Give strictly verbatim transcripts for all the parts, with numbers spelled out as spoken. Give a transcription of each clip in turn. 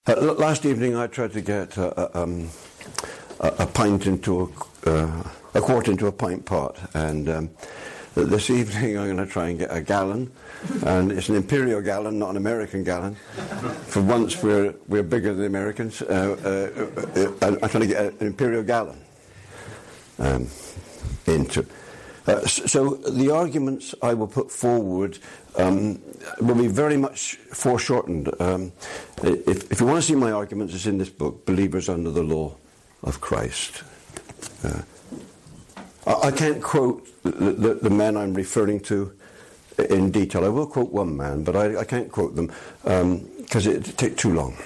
Uh, last evening I tried to get a, a, um, a, a pint into a, uh, a quart into a pint pot, and um, this evening I'm going to try and get a gallon, and it's an imperial gallon, not an American gallon. For once we're we're bigger than the Americans. Uh, uh, uh, uh, I'm trying to get an imperial gallon um, into. Uh, so the arguments I will put forward um, will be very much foreshortened. Um, if, if you want to see my arguments, it's in this book, Believers Under the Law of Christ. Uh, I, I can't quote the, the, the men I'm referring to in detail. I will quote one man, but I, I can't quote them because um, it would take too long.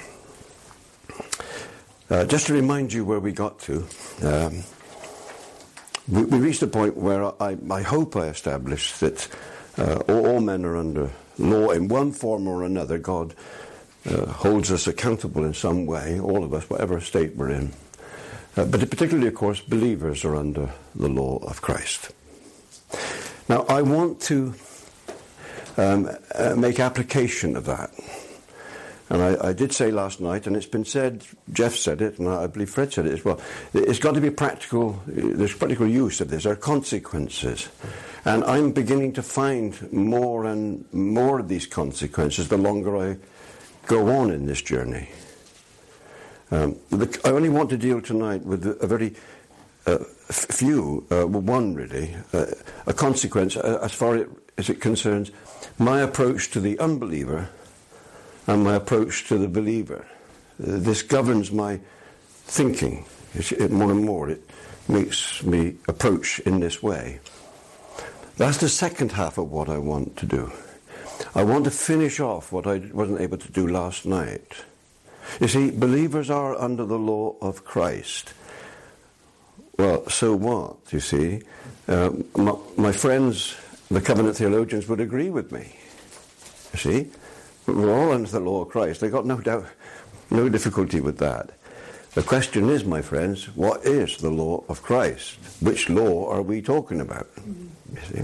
Uh, just to remind you where we got to, um, We, we reached a point where I, I hope I established that uh, all, all men are under law in one form or another. God uh, holds us accountable in some way, all of us, whatever state we're in. Uh, but particularly, of course, believers are under the law of Christ. Now, I want to um, uh, make application of that. And I, I did say last night, and it's been said, Jeff said it, and I believe Fred said it as well, it's got to be practical, there's practical use of this, there are consequences. And I'm beginning to find more and more of these consequences the longer I go on in this journey. Um, the, I only want to deal tonight with a very uh, few, uh, well, one really, uh, a consequence uh, as far as it concerns my approach to the unbeliever and my approach to the believer. Uh, this governs my thinking. It, it, more and more it makes me approach in this way. That's the second half of what I want to do. I want to finish off what I wasn't able to do last night. You see, believers are under the law of Christ. Well, so what, you see? Uh, my, my friends, the covenant theologians, would agree with me. You see? We're all under the law of Christ. They've got no doubt, no difficulty with that. The question is, my friends, what is the law of Christ? Which law are we talking about? You see?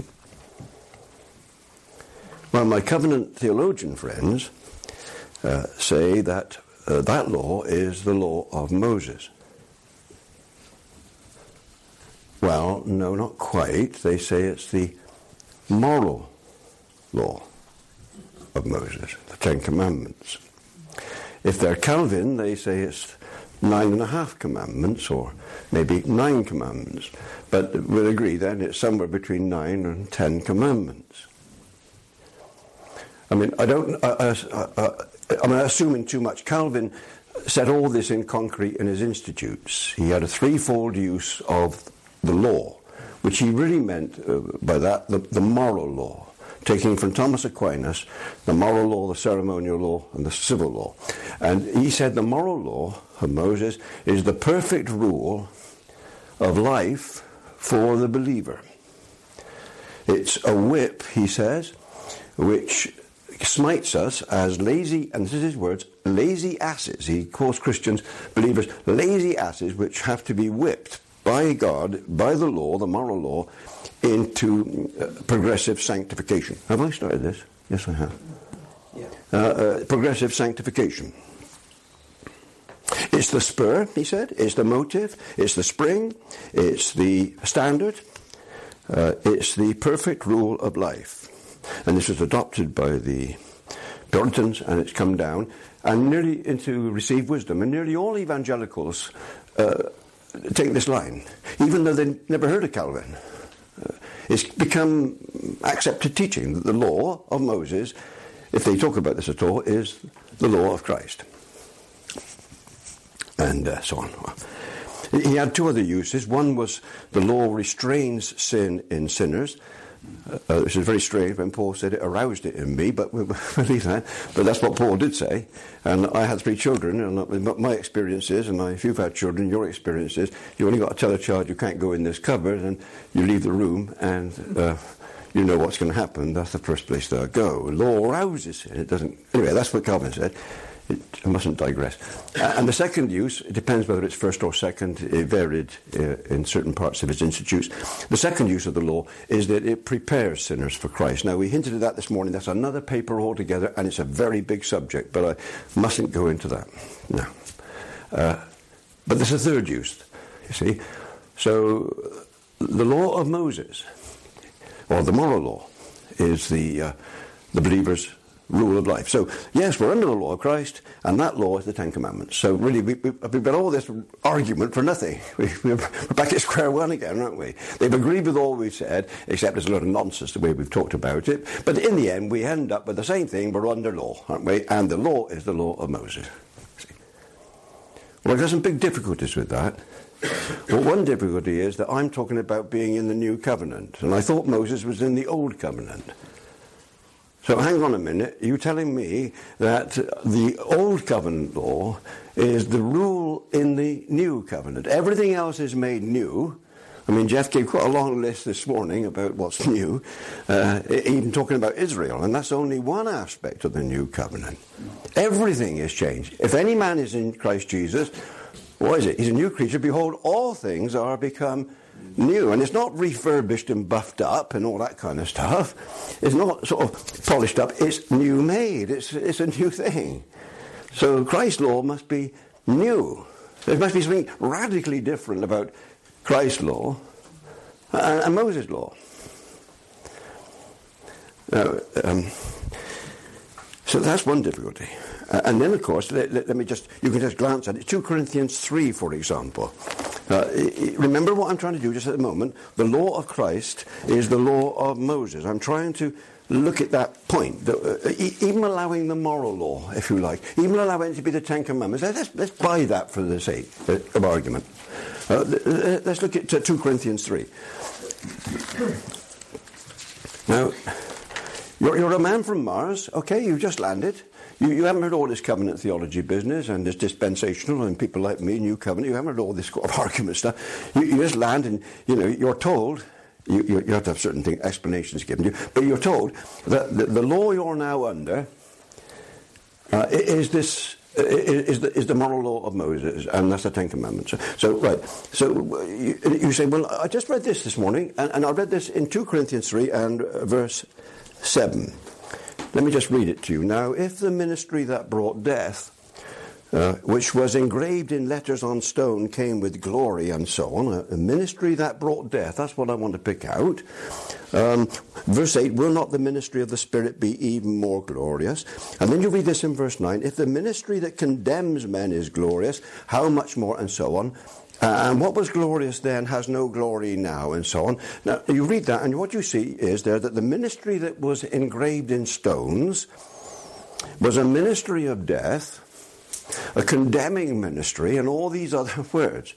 Well, my covenant theologian friends uh, say that uh, that law is the law of Moses. Well, no, not quite. They say it's the moral law of Moses, the Ten Commandments. If they're Calvin, they say it's nine and a half commandments, or maybe nine commandments. But we'll agree then it's somewhere between nine and ten commandments. I mean, I don't, I, I, I, I'm assuming too much. Calvin set all this in concrete in his Institutes. He had a threefold use of the law, which he really meant uh, by that, the, the moral law. Taking from Thomas Aquinas, the moral law, the ceremonial law, and the civil law. And he said the moral law of Moses is the perfect rule of life for the believer. It's a whip, he says, which smites us as lazy, and this is his words, lazy asses. He calls Christians, believers, lazy asses which have to be whipped by God, by the law, the moral law, into uh, progressive sanctification. Have I started this? Yes, I have. Yeah. Uh, uh, progressive sanctification. It's the spur, he said. It's the motive. It's the spring. It's the standard. Uh, it's the perfect rule of life. And this was adopted by the Puritans, and it's come down, and nearly into received wisdom. And nearly all evangelicals uh, take this line, even though they never heard of Calvin. Uh, it's become accepted teaching that the law of Moses, if they talk about this at all, is the law of Christ. And uh, so on. He had two other uses. One was the law restrains sin in sinners. Uh, this is very strange when Paul said it aroused it in me, but we'll leave that. But that's what Paul did say. And I had three children, and my experience is, and if you've had children, your experience is, you only got to tell a child you can't go in this cupboard, and you leave the room, and uh, you know what's going to happen. That's the first place they'll go. Law arouses it. It doesn't. Anyway, that's what Calvin said. it, I mustn't digress. Uh, and the second use, it depends whether it's first or second, it varied uh, in certain parts of its institutes. The second use of the law is that it prepares sinners for Christ. Now, we hinted at that this morning. That's another paper altogether, and it's a very big subject, but I mustn't go into that now. Uh, but there's a third use, you see. So, the law of Moses, or the moral law, is the uh, the believer's rule of life. So, yes, we're under the law of Christ, and that law is the Ten Commandments. So, really, we, we, we've got all this argument for nothing. We, we're back at square one again, aren't we? They've agreed with all we've said, except there's a lot of nonsense the way we've talked about it. But in the end, we end up with the same thing. We're under law, aren't we? And the law is the law of Moses. See? Well, I've got some big difficulties with that. Well, one difficulty is that I'm talking about being in the new covenant, and I thought Moses was in the old covenant. So hang on a minute, you're telling me that the old covenant law is the rule in the new covenant. Everything else is made new. I mean, Jeff gave quite a long list this morning about what's new, uh, even talking about Israel, and that's only one aspect of the new covenant. Everything is changed. If any man is in Christ Jesus, what is it? He's a new creature. Behold, all things are become new. And it's not refurbished and buffed up and all that kind of stuff. It's not sort of polished up. It's new made. It's, it's a new thing. So Christ's law must be new. There must be something radically different about Christ's law and, and Moses' law. Now, um, so that's one difficulty. Uh, and then, of course, let, let, let me just, you can just glance at it. two Corinthians three, for example. Uh, remember what I'm trying to do just at the moment. The law of Christ is the law of Moses. I'm trying to look at that point. The, uh, e- even allowing the moral law, if you like, even allowing it to be the Ten Commandments. Let's, let's buy that for the sake of argument. Uh, let's look at uh, two Corinthians three. Now, you're, you're a man from Mars, okay, you've just landed. You, you haven't heard all this covenant theology business and this dispensational and people like me, new covenant. You haven't heard all this sort of argument stuff. You, you just land and, you know, you're told, you, you, you have to have certain thing, explanations given you, but you're told that the, the law you're now under uh, is this, is the, is the moral law of Moses, and that's the Ten Commandments. So, so right, so you, you say, well, I just read this this morning, and, and I read this in two Corinthians three and verse seven. Let me just read it to you. Now, if the ministry that brought death, uh, which was engraved in letters on stone, came with glory and so on, a, a ministry that brought death, that's what I want to pick out. Um, verse eight, will not the ministry of the Spirit be even more glorious? And then you read this in verse nine, if the ministry that condemns men is glorious, how much more, and so on. Uh, and what was glorious then has no glory now, and so on. Now, you read that, and what you see is there that the ministry that was engraved in stones was a ministry of death, a condemning ministry, and all these other words.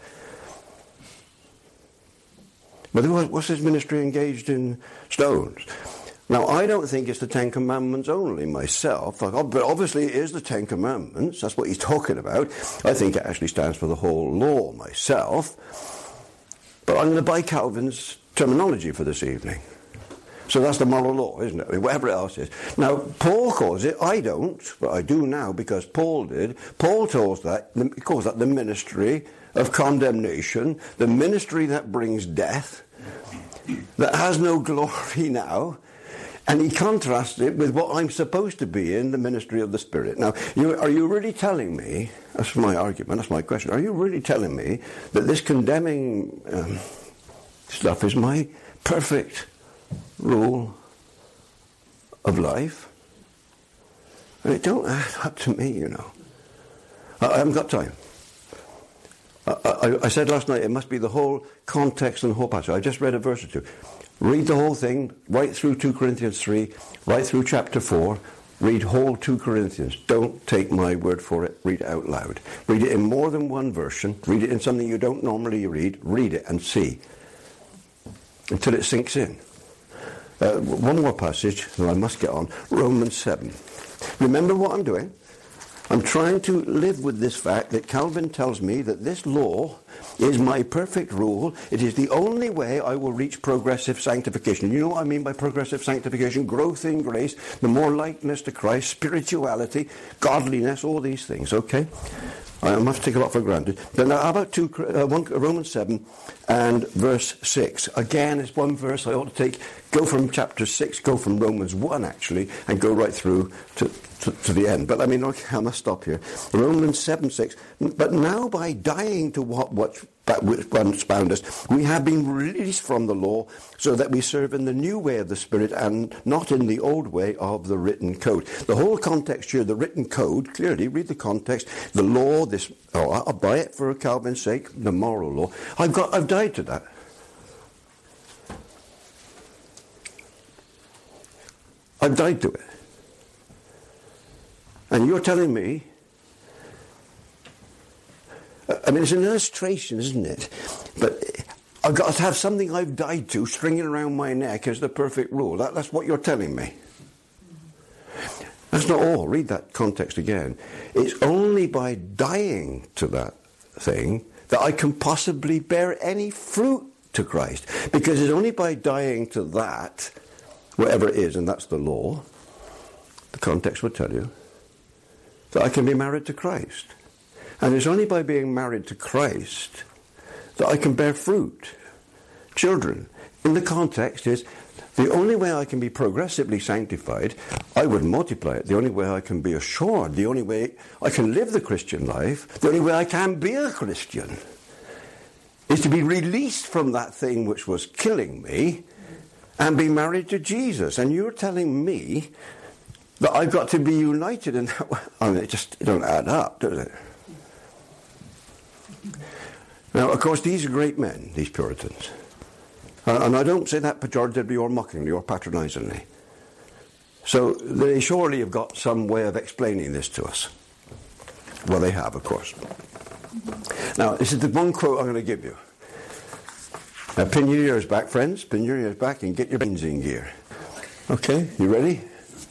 But what's his ministry engaged in stones? Now, I don't think it's the Ten Commandments only myself, but obviously it is the Ten Commandments. That's what he's talking about. I think it actually stands for the whole law myself. But I'm going to buy Calvin's terminology for this evening. So that's the moral law, isn't it? I mean, whatever else is. Now, Paul calls it, I don't, but I do now because Paul did. Paul calls that, he calls that the ministry of condemnation, the ministry that brings death, that has no glory now. And he contrasts it with what I'm supposed to be in, the ministry of the Spirit. Now, you, are you really telling me, that's my argument, that's my question, are you really telling me that this condemning um, stuff is my perfect rule of life? And it don't add up to me, you know. I, I haven't got time. I, I, I said last night it must be the whole context and the whole passage. I just read a verse or two. Read the whole thing, right through two Corinthians three, right through chapter four. Read whole two Corinthians. Don't take my word for it. Read it out loud. Read it in more than one version. Read it in something you don't normally read. Read it and see until it sinks in. Uh, one more passage, and I must get on. Romans seven. Remember what I'm doing? I'm trying to live with this fact that Calvin tells me that this law is my perfect rule. It is the only way I will reach progressive sanctification. You know what I mean by progressive sanctification? Growth in grace, the more likeness to Christ, spirituality, godliness, all these things, okay? I must take a lot for granted. But now, how about two, uh, one, Romans seven and verse six? Again, it's one verse I ought to take, go from chapter six, go from Romans one, actually, and go right through to, to, to the end. But I mean, okay, I must stop here. Romans seven, six. But now by dying to what, what once bound us, we have been released from the law so that we serve in the new way of the Spirit and not in the old way of the written code. The whole context here, the written code, clearly, read the context, the law, this, oh, I'll buy it for Calvin's sake, the moral law. I've got, I've died to that. I've died to it. And you're telling me, I mean, it's an illustration, isn't it? But I've got to have something I've died to stringing around my neck as the perfect rule. That, that's what you're telling me. That's not all. Read that context again. It's only by dying to that thing that I can possibly bear any fruit to Christ. Because it's only by dying to that, whatever it is, and that's the law, the context will tell you, that I can be married to Christ. And it's only by being married to Christ that I can bear fruit. Children, in the context is, the only way I can be progressively sanctified, I would multiply it. The only way I can be assured, the only way I can live the Christian life, the only way I can be a Christian, is to be released from that thing which was killing me and be married to Jesus. And you're telling me that I've got to be united in that way. I mean, it just it don't add up, does it? Now, of course, these are great men, these Puritans. Uh, and I don't say that pejoratively or mockingly or patronizingly. So they surely have got some way of explaining this to us. Well, they have, of course. Now, this is the one quote I'm going to give you. Now, pin your ears back, friends. Pin your ears back and get your brains in gear. Okay, you ready?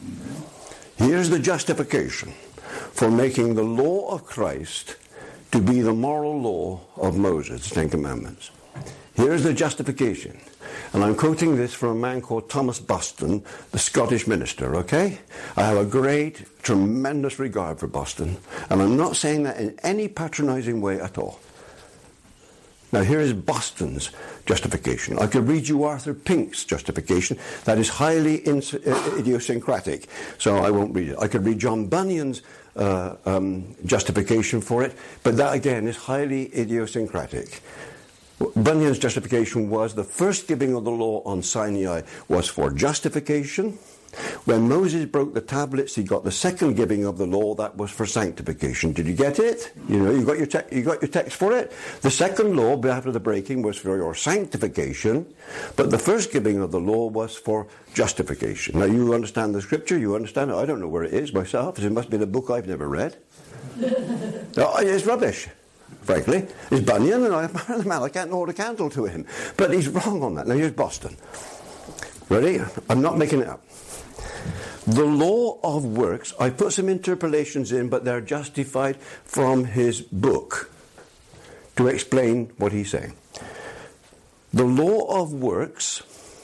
Here's the justification for making the law of Christ to be the moral law of Moses, the Ten Commandments. Here's the justification. And I'm quoting this from a man called Thomas Boston, the Scottish minister, okay? I have a great, tremendous regard for Boston, and I'm not saying that in any patronizing way at all. Now, here is Boston's justification. I could read you Arthur Pink's justification. That is highly ins- idiosyncratic, so I won't read it. I could read John Bunyan's uh, um, justification for it, but that, again, is highly idiosyncratic. Bunyan's justification was the first giving of the law on Sinai was for justification. When Moses broke the tablets, he got the second giving of the law, that was for sanctification. Did you get it? You know, you got your te- you got your text for it? The second law, after the breaking, was for your sanctification, but the first giving of the law was for justification. Now, you understand the scripture, you understand it. I don't know where it is myself. It must be the book I've never read. No, it's rubbish, frankly. It's Bunyan, and I'm a man, I can't hold a candle to him. But he's wrong on that. Now, here's Boston. Ready? I'm not making it up. The law of works, I put some interpolations in, but they're justified from his book to explain what he's saying. The law of works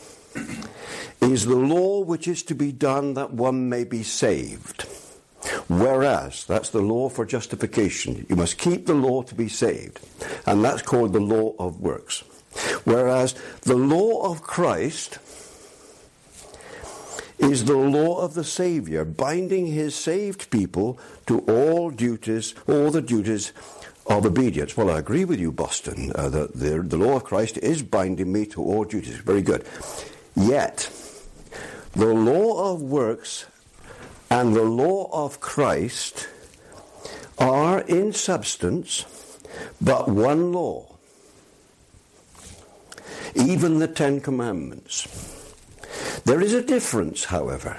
is the law which is to be done that one may be saved. Whereas, that's the law for justification. You must keep the law to be saved. And that's called the law of works. Whereas the law of Christ is the law of the Saviour, binding his saved people to all duties, all the duties of obedience. Well, I agree with you, Boston. Uh, the, the, the law of Christ is binding me to all duties. Very good. Yet, the law of works and the law of Christ are in substance but one law. Even the Ten Commandments. There is a difference, however,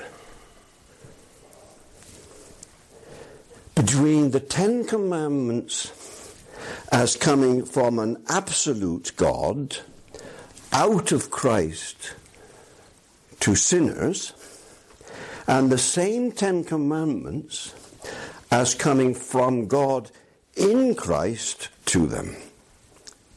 between the Ten Commandments as coming from an absolute God out of Christ to sinners, and the same Ten Commandments as coming from God in Christ to them.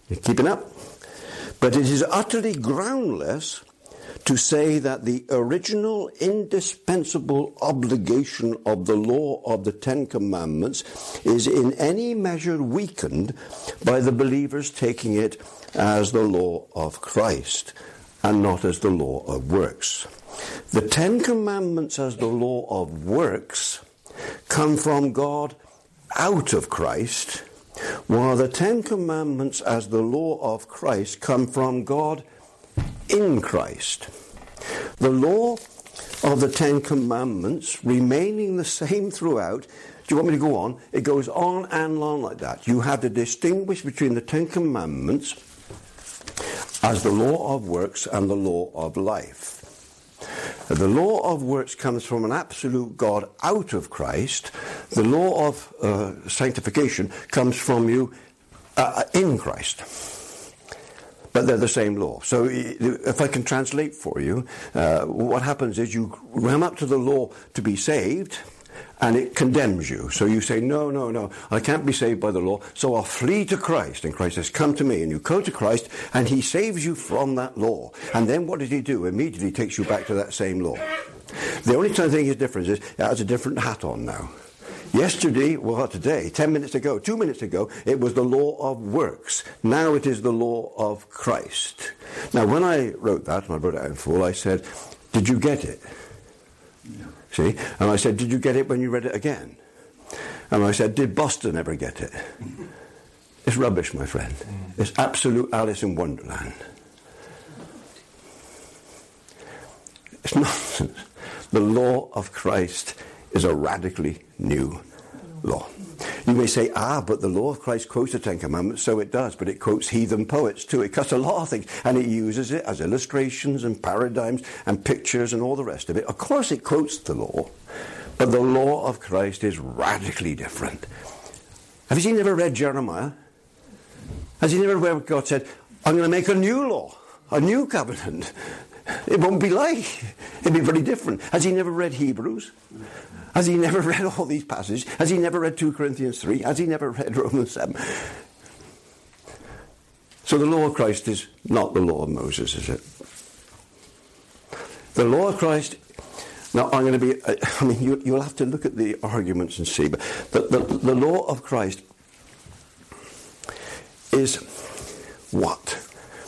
You keeping up? But it is utterly groundless to say that the original indispensable obligation of the law of the Ten Commandments is in any measure weakened by the believers taking it as the law of Christ and not as the law of works. The Ten Commandments as the law of works come from God out of Christ, while the Ten Commandments as the law of Christ come from God in Christ. The law of the Ten Commandments remaining the same throughout. Do you want me to go on? It goes on and on like that. You have to distinguish between the Ten Commandments as the law of works and the law of life. The law of works comes from an absolute God out of Christ. The law of uh, sanctification comes from you uh, in Christ. But they're the same law. So if I can translate for you, uh, what happens is you ram up to the law to be saved, and it condemns you. So you say, no, no, no, I can't be saved by the law, so I'll flee to Christ. And Christ says, come to me. And you go to Christ, and he saves you from that law. And then what does he do? Immediately takes you back to that same law. The only thing is difference is it has a different hat on now. Yesterday, well today, ten minutes ago, two minutes ago, it was the law of works. Now it is the law of Christ. Now when I wrote that, and I wrote it out in full, I said, did you get it? No. See? And I said, did you get it when you read it again? And I said, did Boston ever get it? It's rubbish, my friend. It's absolute Alice in Wonderland. It's nonsense. The law of Christ is a radically new law. You may say, ah, but the law of Christ quotes the Ten Commandments, so it does, but it quotes heathen poets too. It cuts a lot of things, and it uses it as illustrations and paradigms and pictures and all the rest of it. Of course it quotes the law, but the law of Christ is radically different. Have you never read Jeremiah? Has he never read where God said, I'm going to make a new law, a new covenant? It won't be like, it'll be very different. Has he never read Hebrews? Has he never read all these passages? Has he never read two Corinthians three? Has he never read Romans seven? So the law of Christ is not the law of Moses, is it? The law of Christ, now I'm going to be, I mean, you, you'll have to look at the arguments and see, but the, the, the law of Christ is what?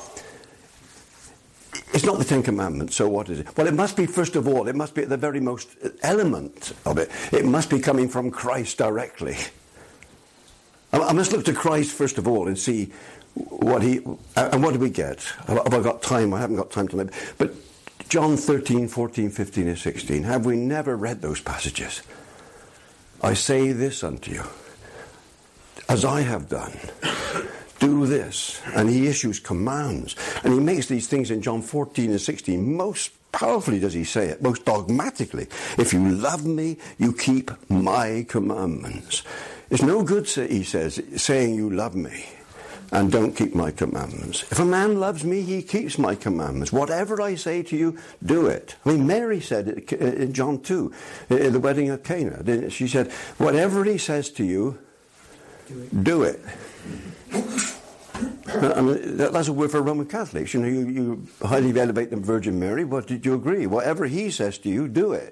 It's not the Ten Commandments, so what is it? Well, it must be, first of all, it must be at the very most element of it. It must be coming from Christ directly. I must look to Christ, first of all, and see what he... And what do we get? Have I got time? I haven't got time tonight. But John thirteen, fourteen, fifteen, and sixteen, have we never read those passages? I say this unto you, as I have done. Do this. And he issues commands. And he makes these things in John fourteen and sixteen. Most powerfully does he say it, most dogmatically. If you love me, you keep my commandments. It's no good, he says, saying you love me and don't keep my commandments. If a man loves me, he keeps my commandments. Whatever I say to you, do it. I mean, Mary said it in John two, in the wedding of Cana. She said, whatever he says to you, do it. I mean, that's a word for Roman Catholics. You know, you, you highly elevate the Virgin Mary. What did you agree? Whatever he says to you, do it.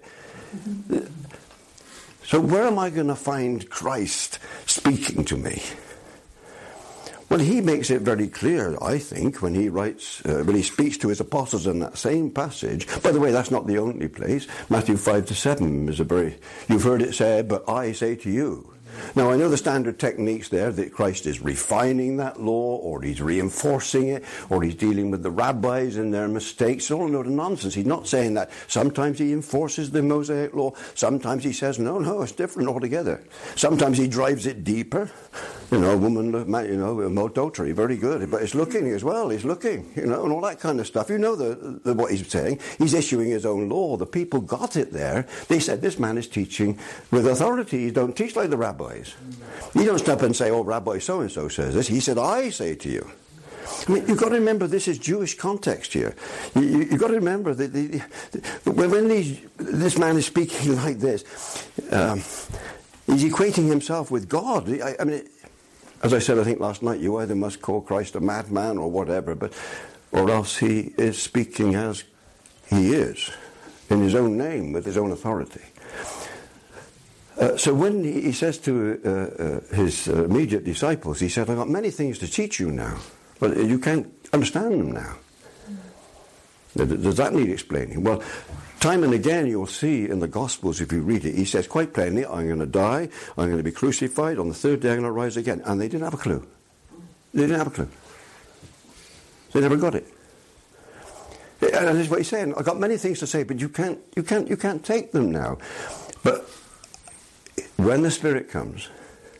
So where am I going to find Christ speaking to me? Well, he makes it very clear, I think, when he writes, uh, when he speaks to his apostles in that same passage. By the way, that's not the only place. Matthew five to seven is a very, you've heard it said, but I say to you. Now, I know the standard techniques there, that Christ is refining that law, or he's reinforcing it, or he's dealing with the rabbis and their mistakes. All a load of nonsense. He's not saying that. Sometimes he enforces the Mosaic law. Sometimes he says, no, no, it's different altogether. Sometimes he drives it deeper. You know, a woman, you know, adultery, very good. But it's looking as well. He's looking, you know, and all that kind of stuff. You know the, the, what he's saying. He's issuing his own law. The people got it there. They said, this man is teaching with authority. He don't teach like the rabbis. You don't stop and say, oh, Rabbi so-and-so says this. He said, I say to you. I mean, you've got to remember this is Jewish context here. You, you, you've got to remember that the, the, when these, this man is speaking like this, um, he's equating himself with God. I, I mean, as I said, I think last night, you either must call Christ a madman or whatever, but or else he is speaking as he is, in his own name, with his own authority. Uh, so when he, he says to uh, uh, his uh, immediate disciples, he said, I've got many things to teach you now, but you can't understand them now. Does that need explaining? Well, time and again you'll see in the Gospels, if you read it, he says quite plainly, I'm going to die, I'm going to be crucified, on the third day I'm going to rise again. And they didn't have a clue. They didn't have a clue. They never got it. And that's what he's saying. I've got many things to say, but you can't, you can't, you can't take them now. But when the Spirit comes,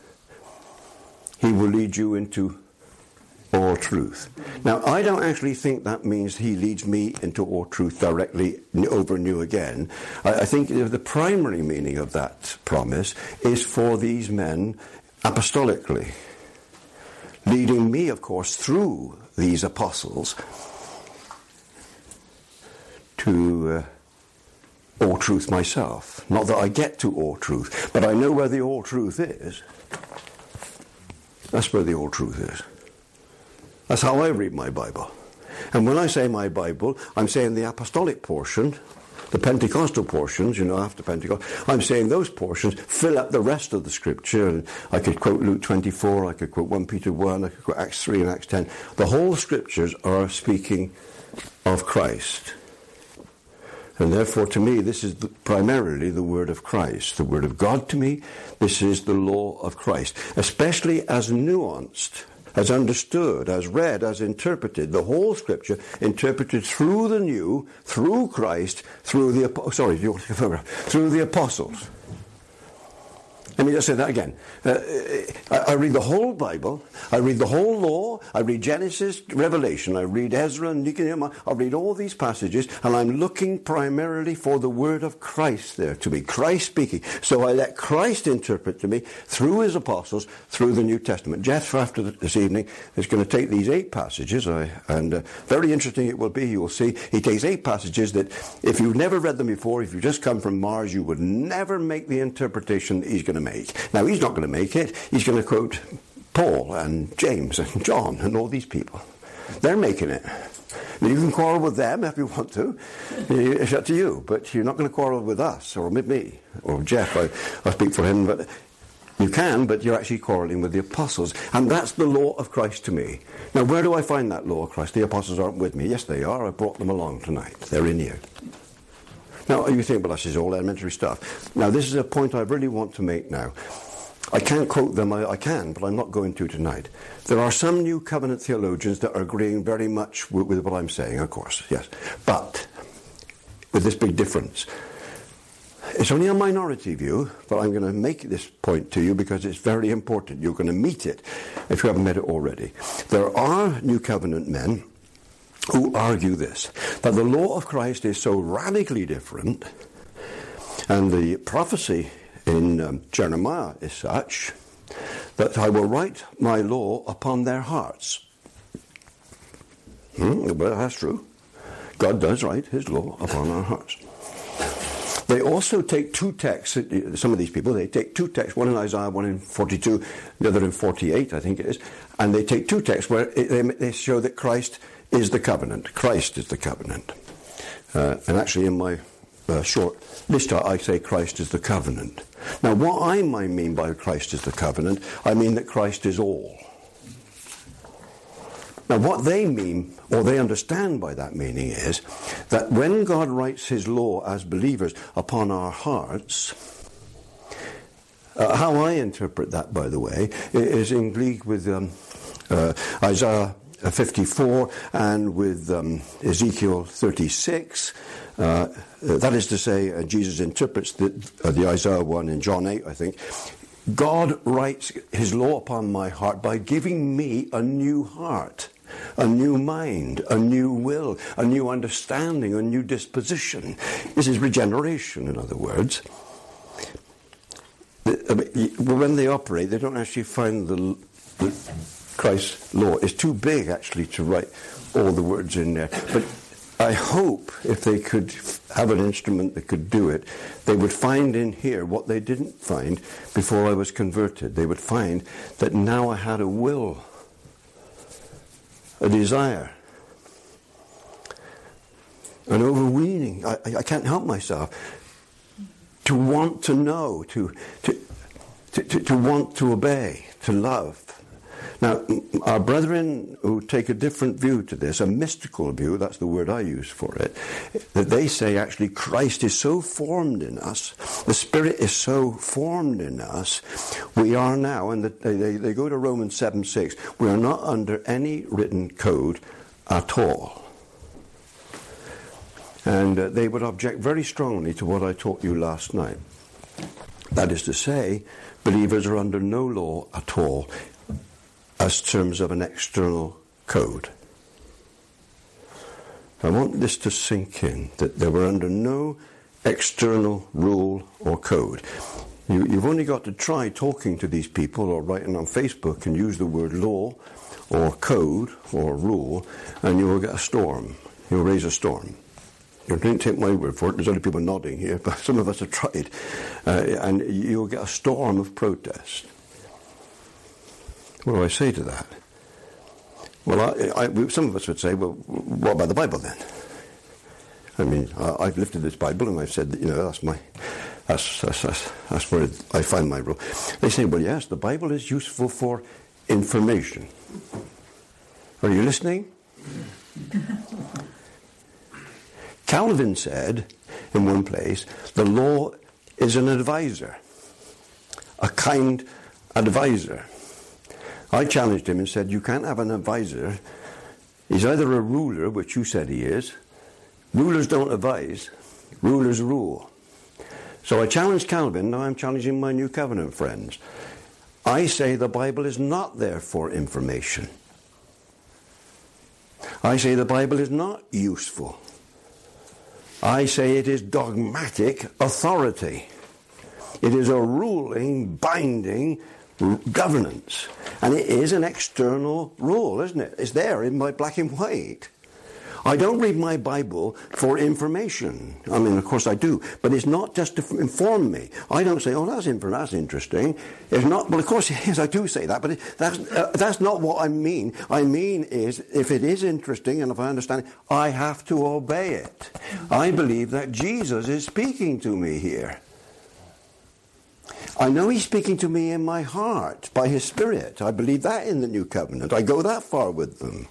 he will lead you into all truth. Now, I don't actually think that means he leads me into all truth directly over and new again. I, I think the primary meaning of that promise is for these men apostolically, leading me, of course, through these apostles to uh, all truth myself. Not that I get to all truth, but I know where the all truth is. That's where the all truth is. That's how I read my Bible. And when I say my Bible, I'm saying the apostolic portion, the Pentecostal portions, you know, after Pentecost, I'm saying those portions fill up the rest of the Scripture. And I could quote Luke twenty-four, I could quote First Peter one, I could quote Acts three and Acts ten. The whole Scriptures are speaking of Christ. And therefore, to me, this is the, primarily the Word of Christ. The Word of God to me, this is the law of Christ. Especially as nuanced, as understood, as read, as interpreted, the whole Scripture interpreted through the new, through Christ, through the sorry, through the apostles. Let me just say that again. Uh, I, I read the whole Bible. I read the whole law. I read Genesis, Revelation. I read Ezra and Nehemiah. I read all these passages, and I'm looking primarily for the word of Christ there to me. Christ speaking. So I let Christ interpret to me through his apostles, through the New Testament. Jeff, after this evening, is going to take these eight passages, I, and uh, very interesting it will be. You will see he takes eight passages that, if you've never read them before, if you just come from Mars, you would never make the interpretation that he's going to make. Now, he's not going to make it. He's going to quote Paul and James and John and all these people. They're making it. Now, you can quarrel with them if you want to. It's up to you. But you're not going to quarrel with us or with me or Jeff. I, I speak for him. But you can, but you're actually quarreling with the apostles. And that's the law of Christ to me. Now, where do I find that law of Christ? The apostles aren't with me. Yes, they are. I brought them along tonight. They're in here. Now, you think, well, this is all elementary stuff. Now, this is a point I really want to make now. I can't quote them, I, I can, but I'm not going to tonight. There are some New Covenant theologians that are agreeing very much with, with what I'm saying, of course, yes. But, with this big difference. It's only a minority view, but I'm going to make this point to you because it's very important. You're going to meet it if you haven't met it already. There are New Covenant men who argue this, that the law of Christ is so radically different, and the prophecy in um, Jeremiah is such, that I will write my law upon their hearts. Hmm, well, that's true. God does write his law upon our hearts. They also take two texts, some of these people, they take two texts, one in Isaiah, one in forty-two, the other in forty-eight, I think it is, and they take two texts where it, they, they show that Christ is the covenant. Christ is the covenant. Uh, and actually in my uh, short list I say Christ is the covenant. Now what I might mean by Christ is the covenant, I mean that Christ is all. Now what they mean, or they understand by that meaning, is that when God writes his law as believers upon our hearts, uh, how I interpret that, by the way, is in league with um, uh, Isaiah fifty-four and with um, Ezekiel thirty-six. Uh, that is to say, uh, Jesus interprets the, uh, the Isaiah one in John eight, I think. God writes his law upon my heart by giving me a new heart, a new mind, a new will, a new understanding, a new disposition. This is regeneration, in other words. I mean, when they operate, they don't actually find the, the Christ's law is too big, actually, to write all the words in there. But I hope if they could have an instrument that could do it, they would find in here what they didn't find before I was converted. They would find that now I had a will, a desire, an overweening. I, I can't help myself to want to know, to, to, to, to, to want to obey, to love. Now, our brethren who take a different view to this, a mystical view, that's the word I use for it, that they say actually Christ is so formed in us, the Spirit is so formed in us, we are now, and they, they, they go to Romans seven six, we are not under any written code at all. And uh, they would object very strongly to what I taught you last night. That is to say, believers are under no law at all, as terms of an external code. I want this to sink in, that they were under no external rule or code. You, you've only got to try talking to these people or writing on Facebook and use the word law or code or rule, and you will get a storm. You'll raise a storm. You don't take my word for it. There's only people nodding here, but some of us have tried. Uh, and you'll get a storm of protest. What do I say to that? Well, I, I, some of us would say, well, what about the Bible then? I mean, I, I've lifted this Bible and I've said, that, you know, that's my, that's, that's, that's, that's where I find my rule. They say, well, yes, the Bible is useful for information. Are you listening? Calvin said, in one place, the law is an advisor, a kind advisor. I challenged him and said, you can't have an advisor. He's either a ruler, which you said he is. Rulers don't advise. Rulers rule. So I challenged Calvin. Now I'm challenging my New Covenant friends. I say the Bible is not there for information. I say the Bible is not useful. I say it is dogmatic authority. It is a ruling, binding governance. And it is an external rule, isn't it? It's there in my black and white. I don't read my Bible for information. I mean, of course I do. But it's not just to inform me. I don't say, oh, that's, that's interesting. It's not, well, of course, yes, I do say that. But it, that's, uh, that's not what I mean. I mean is, if it is interesting and if I understand it, I have to obey it. I believe that Jesus is speaking to me here. I know he's speaking to me in my heart by his Spirit. I believe that in the New Covenant. I go that far with them.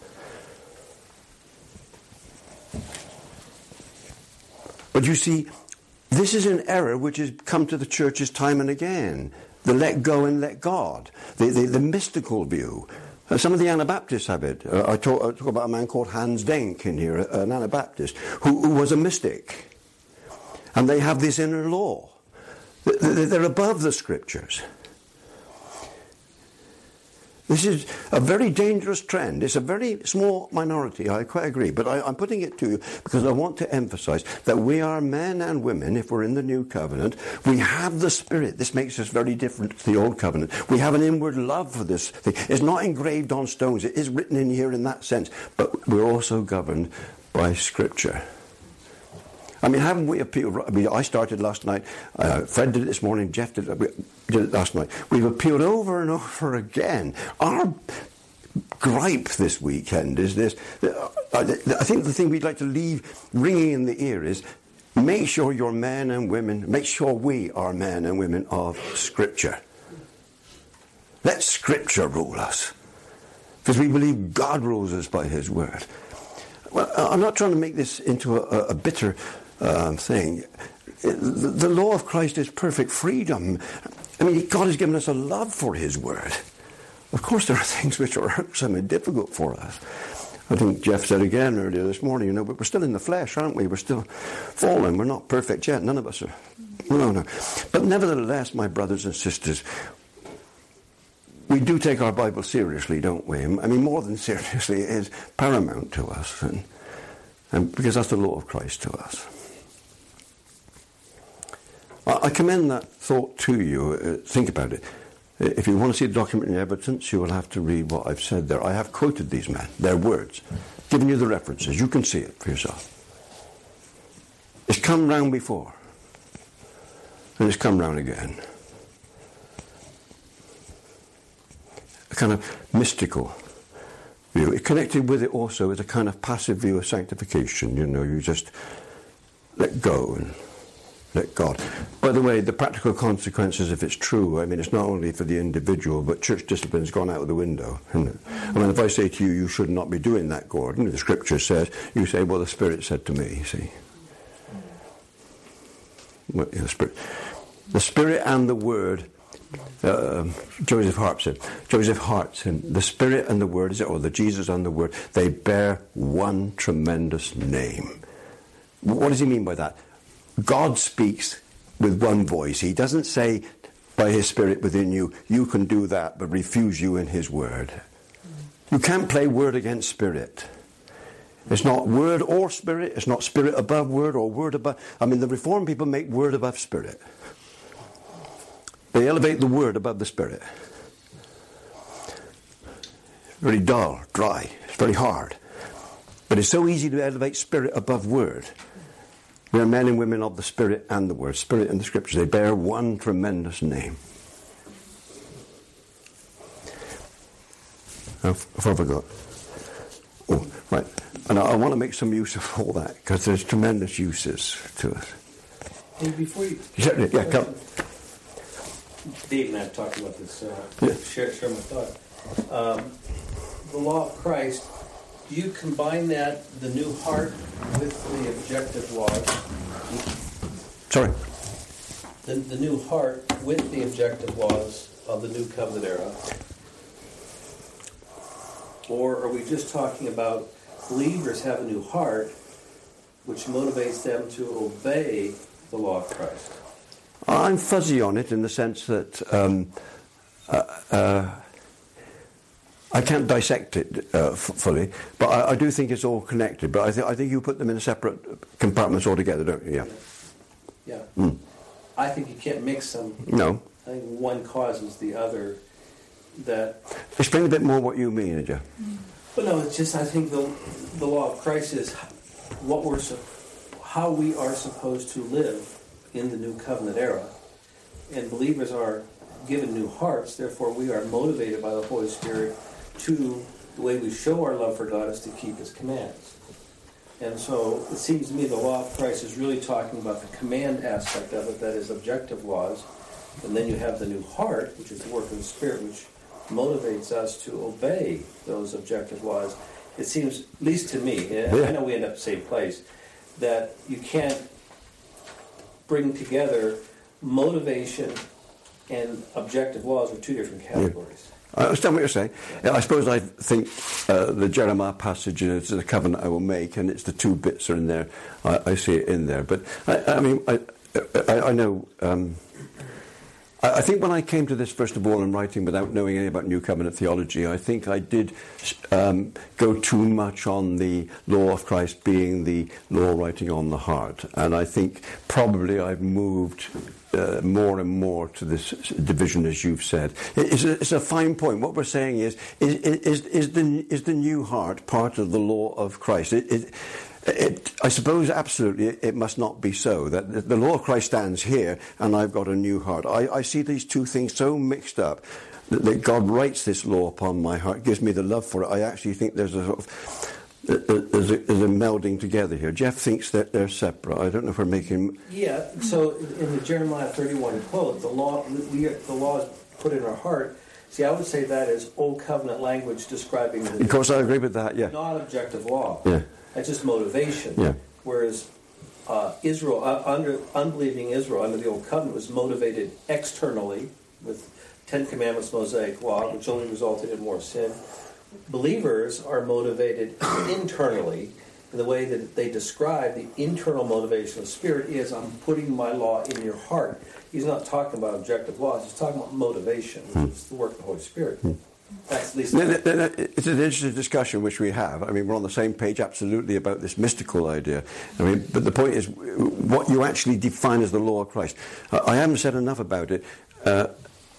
But you see, this is an error which has come to the churches time and again. The let go and let God. The, the, the mystical view. Uh, some of the Anabaptists have it. Uh, I, talk, I talk about a man called Hans Denk in here, an Anabaptist, who, who was a mystic. And they have this inner law. They're above the Scriptures. This is a very dangerous trend. It's a very small minority, I quite agree. But I, I'm putting it to you because I want to emphasize that we are men and women, if we're in the New Covenant. We have the Spirit. This makes us very different to the Old Covenant. We have an inward love for this thing. It's not engraved on stones. It is written in here in that sense. But we're also governed by Scripture. I mean, haven't we appealed? I mean, I started last night. Uh, Fred did it this morning. Jeff did it, did it last night. We've appealed over and over again. Our gripe this weekend is this. I think the thing we'd like to leave ringing in the ear is, make sure you're men and women, make sure we are men and women of Scripture. Let Scripture rule us. Because we believe God rules us by his word. Well, I'm not trying to make this into a, a bitter um, thing. The, the law of Christ is perfect freedom. I mean, God has given us a love for his word. Of course, there are things which are irksome and difficult for us. I think Jeff said again earlier this morning, you know, but we're still in the flesh, aren't we? We're still fallen. We're not perfect yet. None of us are. No, no. But nevertheless, my brothers and sisters, we do take our Bible seriously, don't we? I mean, more than seriously, it is paramount to us. And, and because that's the law of Christ to us. I, I commend that thought to you. Uh, think about it. If you want to see the documentary evidence, you will have to read what I've said there. I have quoted these men, their words, given you the references. You can see it for yourself. It's come round before. And it's come round again. A kind of mystical view. It connected with it also is a kind of passive view of sanctification. You know, you just let go and let God. By the way, the practical consequences, if it's true, I mean, it's not only for the individual, but church discipline's gone out of the window, isn't it? I mean, if I say to you, you should not be doing that, Gordon, the scripture says, you say, well, the Spirit said to me, see. Well, the Spirit, the Spirit and the Word, uh, Joseph Hart said, Joseph Hart said, the Spirit and the Word, is it, or the Jesus and the Word, they bear one tremendous name. What does he mean by that? God speaks with one voice. He doesn't say by his Spirit within you, you can do that, but refuse you in his word. You can't play word against spirit. It's not word or spirit. It's not spirit above word or word above. I mean, the Reformed people make word above spirit. They elevate the word above the spirit. It's very dull, dry. It's very hard. But it's so easy to elevate spirit above word. We are men and women of the Spirit and the Word. Spirit and the Scriptures. They bear one tremendous name. How have I got? Oh, right. And I, I want to make some use of all that, because there's tremendous uses to it. Hey, before you... Yeah, yeah, come. Dave and I have talked about this. Uh, yeah. share, share my thought. Um, the law of Christ... Do you combine that, the new heart, with the objective laws? Sorry? The, the new heart with the objective laws of the new covenant era? Or are we just talking about believers have a new heart, which motivates them to obey the law of Christ? I'm fuzzy on it in the sense that... Um, uh, uh, I can't dissect it uh, f- fully, but I, I do think it's all connected. But I, th- I think you put them in separate compartments altogether, don't you? Yeah. Yeah. Mm. I think you can't mix them. No. I think one causes the other. That. Explain a bit more what you mean, Jeff. But no, it's just I think the the law of Christ is what we're how we are supposed to live in the new covenant era, and believers are given new hearts. Therefore, we are motivated by the Holy Spirit. To the way we show our love for God is to keep his commands. And so it seems to me the law of Christ is really talking about the command aspect of it, that is objective laws. And then you have the new heart, which is the work of the Spirit, which motivates us to obey those objective laws. It seems, at least to me, and I know we end up the same place, that you can't bring together motivation and objective laws are two different categories. Yeah. I understand what you're saying. I suppose I think uh, the Jeremiah passage is the covenant I will make, and it's the two bits are in there. I, I see it in there. But, I, I mean, I, I, I know... Um, I, I think when I came to this, first of all, in writing without knowing anything about New Covenant theology, I think I did um, go too much on the law of Christ being the law writing on the heart. And I think probably I've moved... Uh, more and more to this division, as you've said. It's a, it's a fine point. What we're saying is, is, is, is, the, is the new heart part of the law of Christ? It, it, it, I suppose absolutely it, it must not be so, that the, the law of Christ stands here and I've got a new heart. I, I see these two things so mixed up that, that God writes this law upon my heart, gives me the love for it. I actually think there's a sort of There's a, there's a melding together here. Jeff thinks that they're separate. I don't know if we're making... Yeah, so in the Jeremiah thirty-one quote, the law we, the law is put in our heart. See, I would say that is Old Covenant language describing... The, of course, I agree with that, yeah. Not objective law. Yeah. That's just motivation. Yeah. Whereas uh, Israel, uh, under unbelieving Israel under the Old Covenant was motivated externally with Ten Commandments, Mosaic Law, which only resulted in more sin. Believers are motivated internally in the way that they describe the internal motivation of the Spirit is, I'm putting my law in your heart. He's not talking about objective laws. He's talking about motivation, which is the work of the Holy Spirit. That's at least... It's an interesting discussion which we have. I mean, we're on the same page absolutely about this mystical idea. I mean, but the point is what you actually define as the law of Christ. I haven't said enough about it. Uh,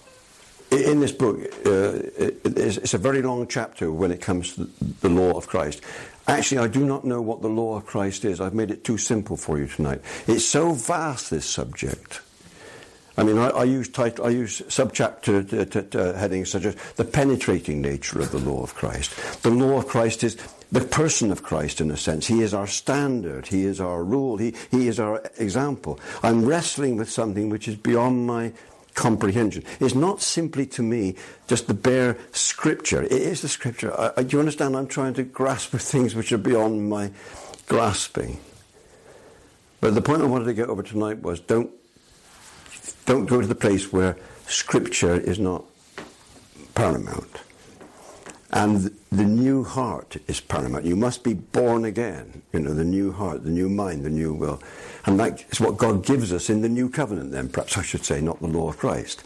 In this book, uh, it's a very long chapter when it comes to the law of Christ. Actually, I do not know what the law of Christ is. I've made it too simple for you tonight. It's so vast, this subject. I mean, I, I use title, I use subchapter t- t- t- headings such as the penetrating nature of the law of Christ. The law of Christ is the person of Christ, in a sense. He is our standard. He is our rule. He, he is our example. I'm wrestling with something which is beyond my comprehension. It's not simply, to me, just the bare scripture. It is the scripture. I, I, do you understand? I'm trying to grasp with things which are beyond my grasping. But the point I wanted to get over tonight was don't Don't go to the place where Scripture is not paramount. And the new heart is paramount. You must be born again. You know, the new heart, the new mind, the new will. And that is what God gives us in the new covenant then, perhaps I should say, not the law of Christ.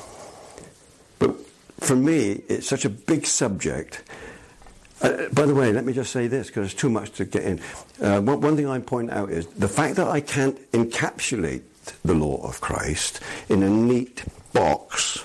But for me, it's such a big subject. Uh, by the way, let me just say this, because there's too much to get in. Uh, one, one thing I point out is the fact that I can't encapsulate the law of Christ in a neat box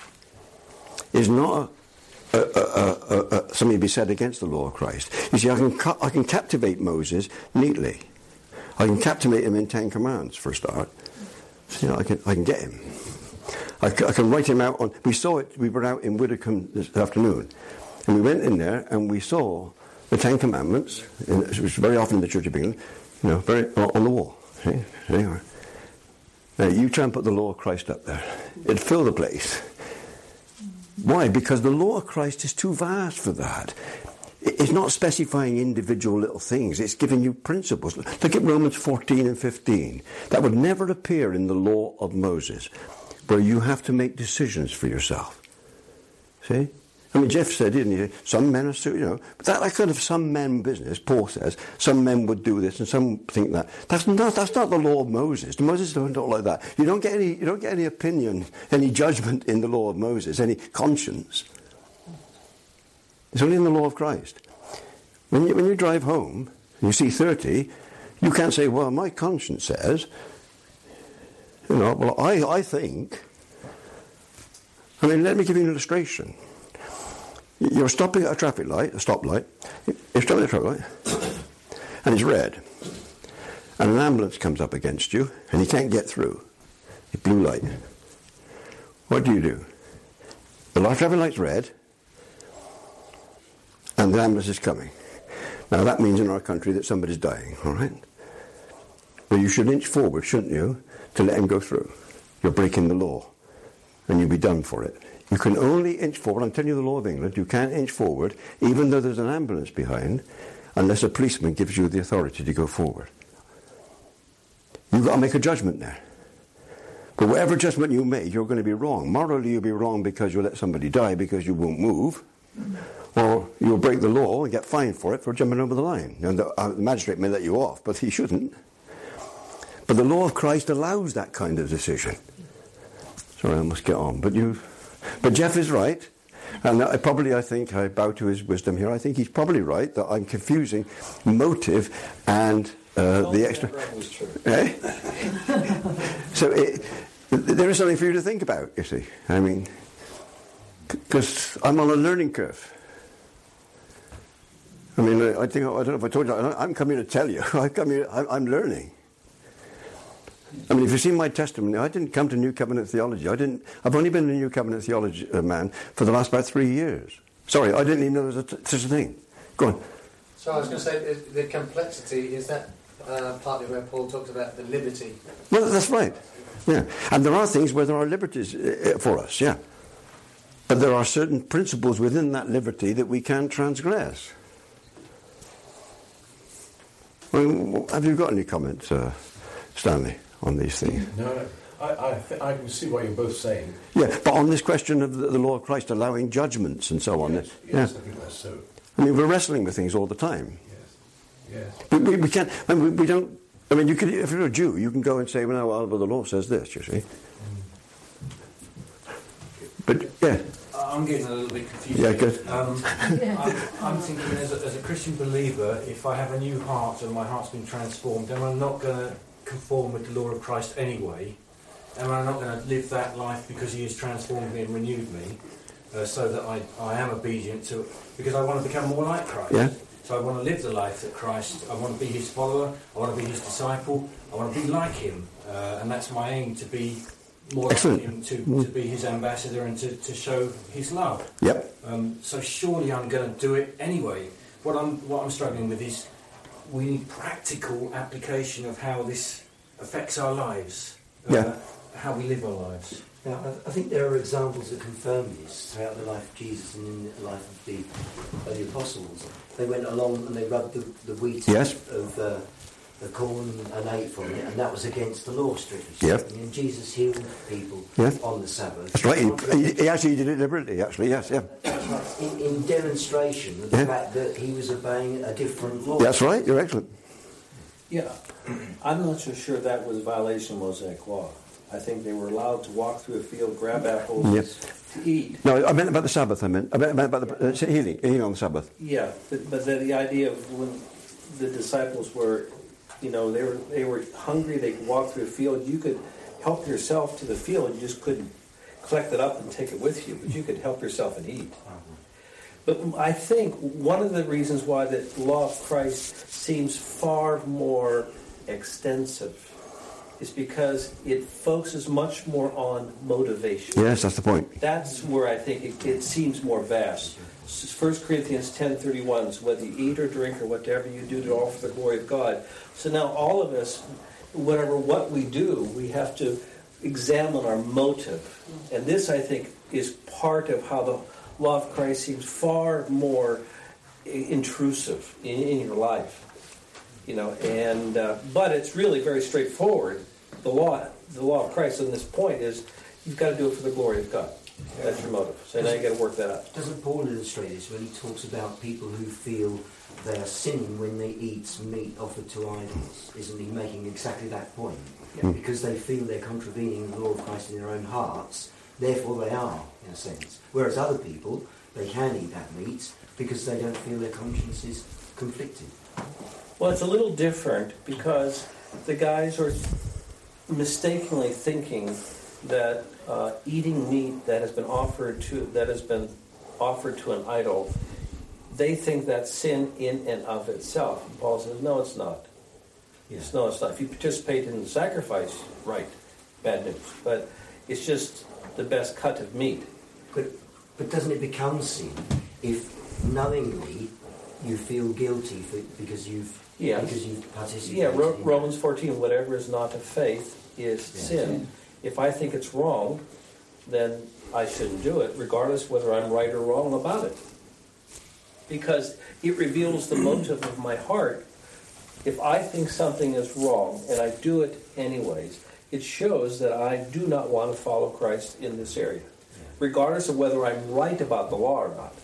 is not a, a, a, a, a, something to be said against the law of Christ. You see, I can ca- I can captivate Moses neatly. I can captivate him in Ten Commands for a start. So, you know, I can I can get him. I, c- I can write him out on. We saw it. We were out in Widdicombe this afternoon, and we went in there and we saw the Ten Commandments, which was very often in the Church of England, you know, very on the wall. See, there you are. Now, you try and put the law of Christ up there. It'd fill the place. Why? Because the law of Christ is too vast for that. It's not specifying individual little things. It's giving you principles. Look at Romans fourteen and fifteen. That would never appear in the law of Moses, where you have to make decisions for yourself. See? I mean, Jeff said, didn't he? Some men are, you know, but that, that kind of some men business, Paul says, some men would do this and some think that. That's not, that's not the law of Moses. Moses don't talk like that. You don't get any, you don't get any opinion, any judgment in the law of Moses, any conscience. It's only in the law of Christ. When you, when you drive home, and you see thirty, you can't say, well, my conscience says, you know, well, I, I think. I mean, let me give you an illustration. You're stopping at a traffic light, a stoplight. You're stopping at a traffic light, and it's red. And an ambulance comes up against you, and you can't get through. It's blue light. What do you do? The traffic light's red, and the ambulance is coming. Now that means in our country that somebody's dying, all right? Well, you should inch forward, shouldn't you, to let him go through. You're breaking the law, and you'll be done for it. You can only inch forward. I'm telling you the law of England. You can't inch forward, even though there's an ambulance behind, unless a policeman gives you the authority to go forward. You've got to make a judgment there. But whatever judgment you make, you're going to be wrong. Morally, you'll be wrong because you'll let somebody die because you won't move. Or you'll break the law and get fined for it for jumping over the line. And the, uh, the magistrate may let you off, but he shouldn't. But the law of Christ allows that kind of decision. Sorry, I must get on. But you... But Jeff is right, and I probably, I think, I bow to his wisdom here. I think he's probably right that I'm confusing motive and uh, the extra. Eh? So it, there is something for you to think about. You see, I mean, because I'm on a learning curve. I mean, I think I don't know if I told you. I'm coming to tell you. I come here. I'm learning. I mean, if you've seen my testimony, I didn't come to New Covenant theology. I didn't. I've only been a New Covenant theology uh, man for the last about three years. Sorry, I didn't even know there was a t- such a thing. Go on. So I was going to say, the complexity, is that uh, partly where Paul talked about the liberty? Well, that's right. Yeah, and there are things where there are liberties uh, for us. Yeah, but there are certain principles within that liberty that we can't transgress. I mean, have you got any comments, uh, Stanley, on these things? No, no. I, I, th- I can see what you're both saying. Yeah, but on this question of the, the law of Christ allowing judgments and so on. Yes, yes, yeah. I think that's so. I mean, we're wrestling with things all the time. Yes, yes. We, we, we can't, I mean, we, we don't, I mean, you could, if you're a Jew, you can go and say, well, no, well, the law says this, you see. But, yeah. I'm getting a little bit confused. Yeah, good. Um, I'm, I'm thinking, as a, as a Christian believer, if I have a new heart and my heart's been transformed, then I'm not going to conform with the law of Christ anyway. And I'm not going to live that life because he has transformed me and renewed me, uh, so that I, I am obedient to it, because I want to become more like Christ. Yeah. So I want to live the life that Christ, I want to be his follower, I want to be his disciple, I want to be like him. Uh, and that's my aim, to be more Excellent. like him, to, mm. to be his ambassador and to, to show his love. Yep. Um, so surely I'm going to do it anyway. What I'm, what I'm struggling with is we need practical application of how this affects our lives, uh, Yeah. how we live our lives. Now, I- I think there are examples that confirm this throughout the life of Jesus and in the life of the, of the apostles. They went along and they rubbed the, the wheat Yes. of uh, the corn and ate from it, and that was against the law, strictly Yeah. speaking. And Jesus healed people Yeah. on the Sabbath. That's right. He, he actually did it deliberately, actually, yes, yeah. In, in demonstration of the Yeah. fact that he was obeying a different law. That's right, you're excellent. Yeah, I'm not so sure that was a violation of Mosaic law. I think they were allowed to walk through a field, grab apples, Yes. to eat. No, I meant about the Sabbath, I meant. I meant about the uh, healing, healing on the Sabbath. Yeah, but, but then the idea of when the disciples were, you know, they were they were hungry, they could walk through a field. You could help yourself to the field. You just couldn't collect it up and take it with you, but you could help yourself and eat. But I think one of the reasons why the law of Christ seems far more extensive is because it focuses much more on motivation. Yes, that's the point. That's where I think it, it seems more vast. First Corinthians ten thirty-one, so whether you eat or drink or whatever you do, to all for the glory of God. So now all of us, whatever what we do, we have to examine our motive. And this, I think, is part of how the law of Christ seems far more intrusive in, in your life. You know, and uh, but it's really very straightforward. The law, the law of Christ on this point is you've got to do it for the glory of God. That's your motive. So now you got to work that out. Doesn't Paul illustrate this when he talks about people who feel they are sinning when they eat meat offered to idols? Isn't he making exactly that point? Yeah. Because they feel they're contravening the law of Christ in their own hearts, therefore they are, in a sense. Whereas other people, they can eat that meat because they don't feel their conscience is conflicted. Well, it's a little different because the guys are mistakenly thinking that uh, eating meat that has been offered to that has been offered to an idol, they think that's sin in and of itself. And Paul says, no, it's not. Yeah. It's, no, it's not. If you participate in the sacrifice, right, bad news. But it's just the best cut of meat. But, but doesn't it become sin if knowingly you feel guilty for, because you've Yes. because you've participated? Yeah, Ro- in Romans fourteen, whatever is not of faith is Yeah. sin. If I think it's wrong, then I shouldn't do it, regardless whether I'm right or wrong about it. Because it reveals the motive of my heart. If I think something is wrong and I do it anyways, it shows that I do not want to follow Christ in this area, Yeah. regardless of whether I'm right about the law or not.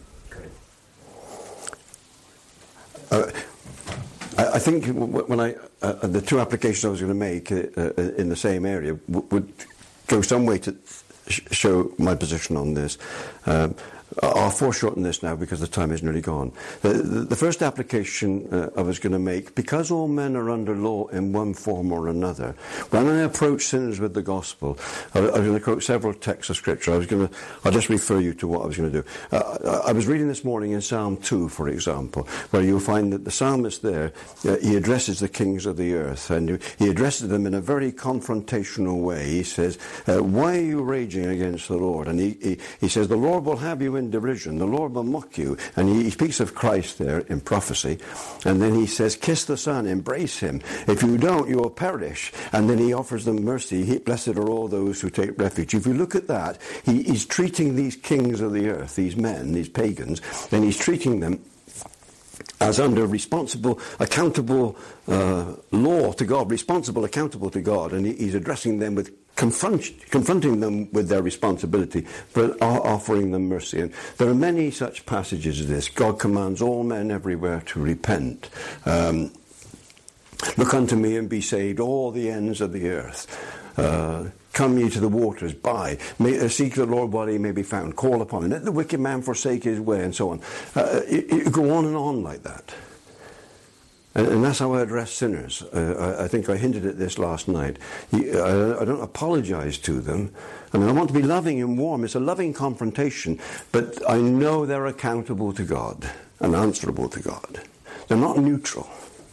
Uh, I I think w- when I uh, the two applications I was going to make uh, uh, in the same area w- would go some way to sh- show my position on this. Um, I'll foreshorten this now because the time is nearly gone. The, the, the first application uh, I was going to make, because all men are under law in one form or another, when I approach sinners with the gospel, I, I was going to quote several texts of scripture. I was going to, I'll just refer you to what I was going to do. Uh, I was reading this morning in Psalm two, for example, where you'll find that the psalmist there, uh, he addresses the kings of the earth, and he addresses them in a very confrontational way. He says, uh, why are you raging against the Lord? And he, he, he says, the Lord will have you in derision, the Lord will mock you. And he, he speaks of Christ there in prophecy, and then he says, kiss the Son, embrace him. If you don't, you will perish. And then he offers them mercy. He, blessed are all those who take refuge. If you look at that, he, he's treating these kings of the earth, these men, these pagans, and he's treating them as under responsible, accountable uh, law to God, responsible, accountable to God, and he, he's addressing them with confront, confronting them with their responsibility, but offering them mercy. And there are many such passages as this. God commands all men everywhere to repent. Um, Look unto me and be saved, all the ends of the earth. Uh, Come ye to the waters, buy. May, uh, seek the Lord while he may be found. Call upon him. Let the wicked man forsake his way, and so on. Uh, you, you go on and on like that. And, and that's how I address sinners. Uh, I, I think I hinted at this last night. You, I, I don't apologize to them. I mean, I want to be loving and warm. It's a loving confrontation, but I know they're accountable to God and answerable to God. They're not neutral.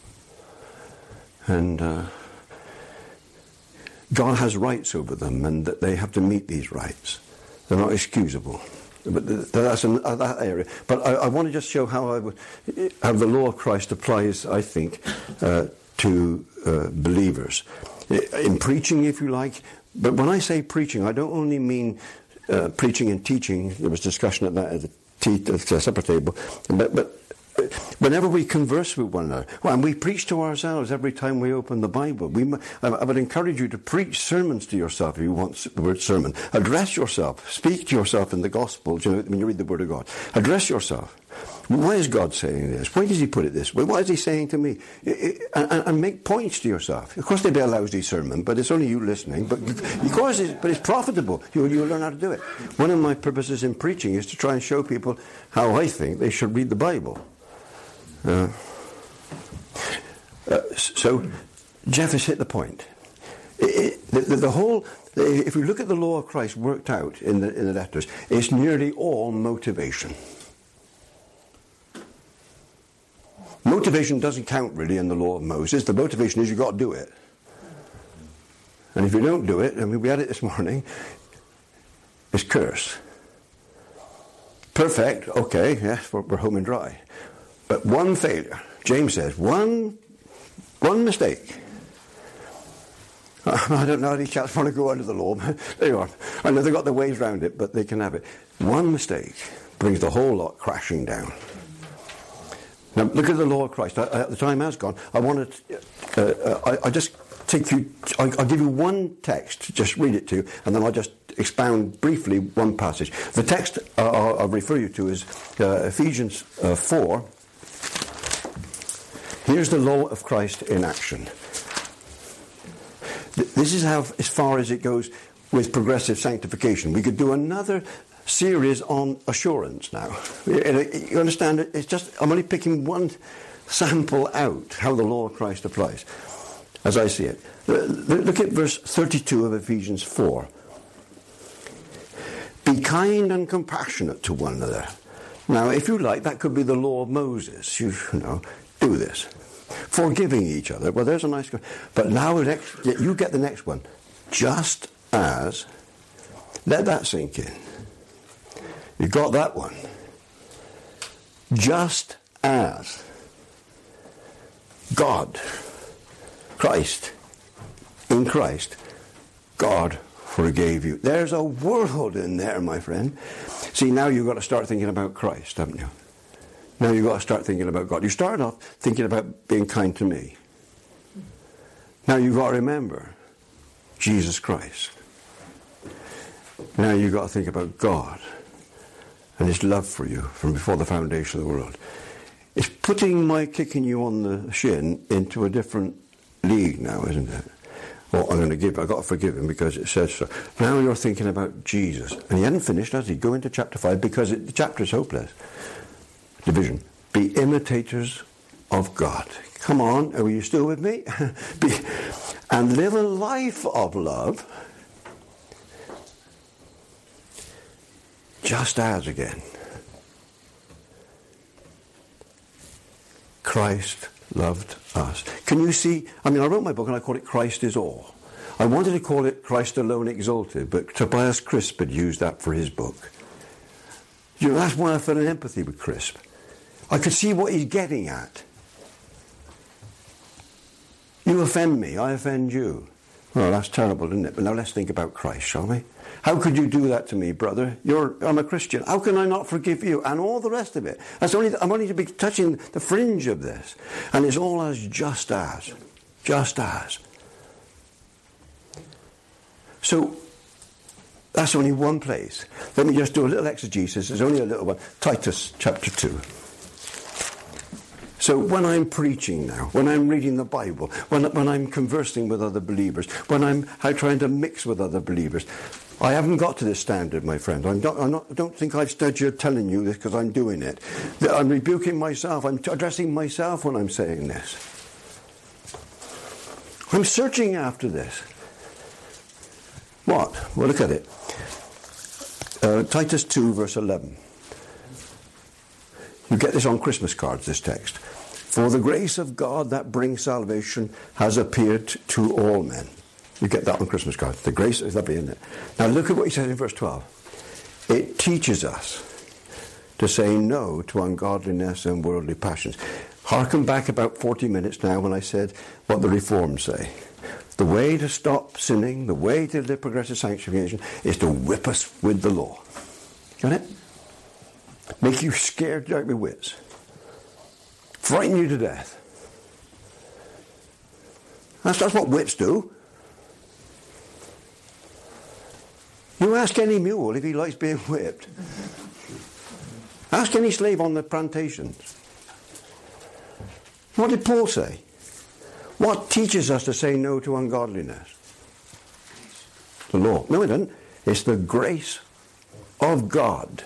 And uh, God has rights over them, and that they have to meet these rights. They're not excusable. But that's in that area. But I, I want to just show how I would, how the law of Christ applies, I think, uh, to uh, believers. In preaching, if you like. But when I say preaching, I don't only mean uh, preaching and teaching. There was discussion at that at the, tea, at the supper table. But, but whenever we converse with one another, well, and we preach to ourselves every time we open the Bible. We, I would encourage you to preach sermons to yourself if you want the word sermon. Address yourself. Speak to yourself in the Gospel, you know, when you read the Word of God. Address yourself. Why is God saying this? Why does he put it this way? What is he saying to me? And, and make points to yourself. Of course, they'd be a lousy sermon, but it's only you listening. But of course, it's, but it's profitable. You'll, you'll learn how to do it. One of my purposes in preaching is to try and show people how I think they should read the Bible. Uh, uh, so, Jeff has hit the point. It, it, the, the, the whole, if we look at the law of Christ worked out in the in the letters, it's nearly all motivation. Motivation doesn't count really in the law of Moses. The motivation is you've got to do it. And if you don't do it, I mean, we had it this morning, it's curse. Perfect, okay, yes, we're, we're home and dry. But one failure, James says, one one mistake. I don't know how these chaps want to go under the law. There you are. I know they've got their ways around it, but they can have it. One mistake brings the whole lot crashing down. Now, look at the law of Christ. I, I, the time has gone. I want to, uh, I, I just take you, I, I'll give you one text, just read it to you, and then I'll just expound briefly one passage. The text uh, I'll, I'll refer you to is uh, Ephesians uh, four. Here's the law of Christ in action. This is how, as far as it goes with progressive sanctification. We could do another series on assurance now. You understand? It's just, I'm only picking one sample out, how the law of Christ applies, as I see it. Look at verse thirty-two of Ephesians four. Be kind and compassionate to one another. Now, if you like, that could be the law of Moses. You, you know, do this. Forgiving each other. Well, there's a nice... But now you get the next one. Just as... Let that sink in. You got that one. Just as God, Christ, in Christ, God forgave you. There's a world in there, my friend. See, now you've got to start thinking about Christ, haven't you? Now you've got to start thinking about God. You started off thinking about being kind to me. Now you've got to remember Jesus Christ. Now you've got to think about God and his love for you from before the foundation of the world. It's putting my kicking you on the shin into a different league now, isn't it? Well, I'm going to give, I've got to forgive him because it says so. Now you're thinking about Jesus. And he hadn't finished, has he? Go into chapter five because it, the chapter is hopeless. Division. Be imitators of God. Come on, are you still with me? Be, and live a life of love. Just as again. Christ loved us. Can you see? I mean, I wrote my book and I called it Christ is All. I wanted to call it Christ Alone Exalted, but Tobias Crisp had used that for his book. You know, that's why I felt an empathy with Crisp. I could see what he's getting at. You offend me, I offend you. Well, that's terrible, isn't it? But now let's think about Christ, shall we? How could you do that to me, brother? You're, I'm a Christian. How can I not forgive you? And all the rest of it. That's only, I'm only to be touching the fringe of this. And it's all as just as. Just as. So, that's only one place. Let me just do a little exegesis. There's only a little one. Titus chapter two. So when I'm preaching now, when I'm reading the Bible, when, when I'm conversing with other believers, when I'm, I'm trying to mix with other believers, I haven't got to this standard, my friend. I'm not, I'm not, I don't think I've stood here telling you this because I'm doing it. I'm rebuking myself. I'm addressing myself when I'm saying this. I'm searching after this. What? Well, look at it. Uh, Titus two, verse eleven. You get this on Christmas cards, this text. For the grace of God that brings salvation has appeared to all men. You get that on Christmas cards. The grace is lovely, isn't it? Now look at what he says in verse twelve. It teaches us to say no to ungodliness and worldly passions. Harken back about forty minutes now when I said what the Reformed say. The way to stop sinning, the way to live progressive sanctification is to whip us with the law. Got it? Make you scared out of your wits. Frighten you to death. That's, that's what whips do. You ask any mule if he likes being whipped. Ask any slave on the plantations. What did Paul say? What teaches us to say no to ungodliness? The law. No, it doesn't. It's the grace of God.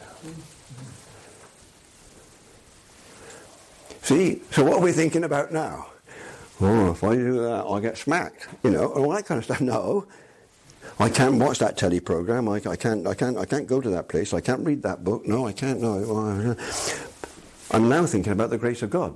See, so what are we thinking about now? Oh, if I do that, I'll get smacked. You know, all that kind of stuff. No. I can't watch that telly program. I, I can't. I can't. I can't go to that place. I can't read that book. No, I can't. No. I'm now thinking about the grace of God.